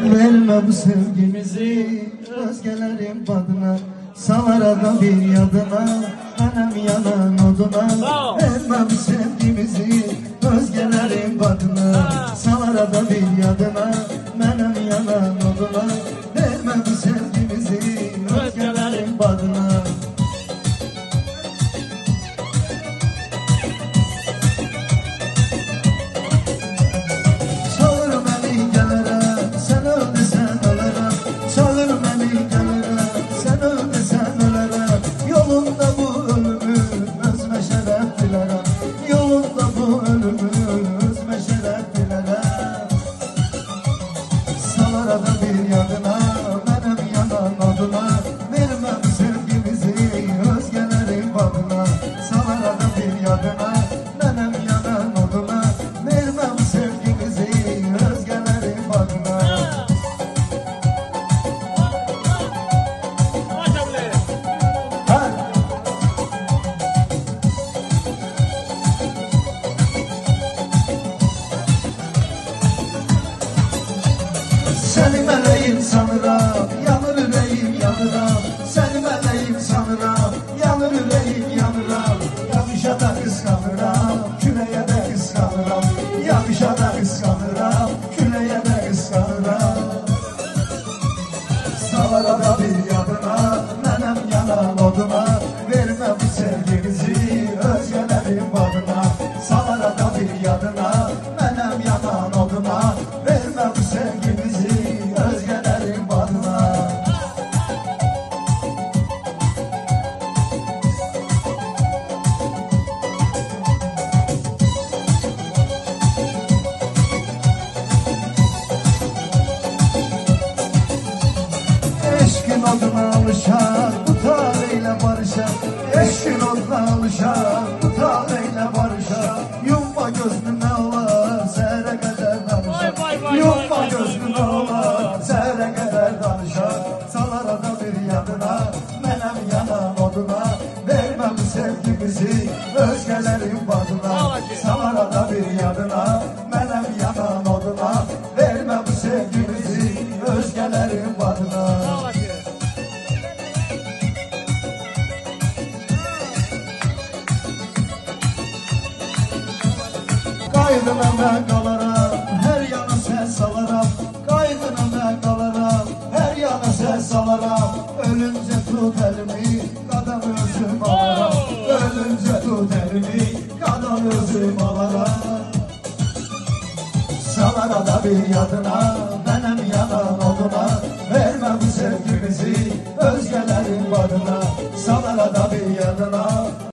Verme bu sevgimizi özgelerin adına, salar da bir yadına, benim yanan oduna. Verme bu sevgimizi özgelerin adına, salar da bir yadına, benim yanan oduna. Verme bu sevgimizi özgelerin adına. Yolunda bu ölümü özme şeref dilerim. Yolunda bu ölümü özme şeref dilerim. Salara da bir yadına, benim yanan adına. Verme bu sevgimizi özgelerin adına. Salara da bir yadına, benim yanan adına. Verme bu sevgimizi özgelerin adına. Seni meleğim sanıram, yanır yüreğim yanıram. Seni meleğim sanıram, yanır yüreğim yanıram. Yakışa da kıskanıram, küleye de kıskanıram. Yakışa da kıskanıram, küleye de kıskanıram. Salara da bir yadına, nenem yanan oduna. Verme bu sevgimizi özgelerin adına. Salara da bir yadına, nenem yanan oduna. Verme bu sevgimizi özgelerin adına. Eşkin oduna alışar, bu taleyle barışar. Eşkin oduna alışar, bu taleyle barışar. Yumma gözünü ne olar, sehre kadar danışar. Yumma gözünü ne olar, sehre kadar danışar. Salara da bir yadına, menem yanan oduna. Verme bu sevgimizi özgelerin adına. Salara da bir yadına, menem yanan oduna. Verme bu sevgimizi özgelerin adına. Kaydına ben kalaram, her yana sen salaram. Kaydına ben kalaram, her yana sen salaram. Ölünce tut elimi, kadam özüm alaram. Ölünce tut elimi, kadam özüm alaram. Salara da bir yadına, benim yanan oduna. Verme bu sevgimizi özgelerin adına. Salara da bir yadına.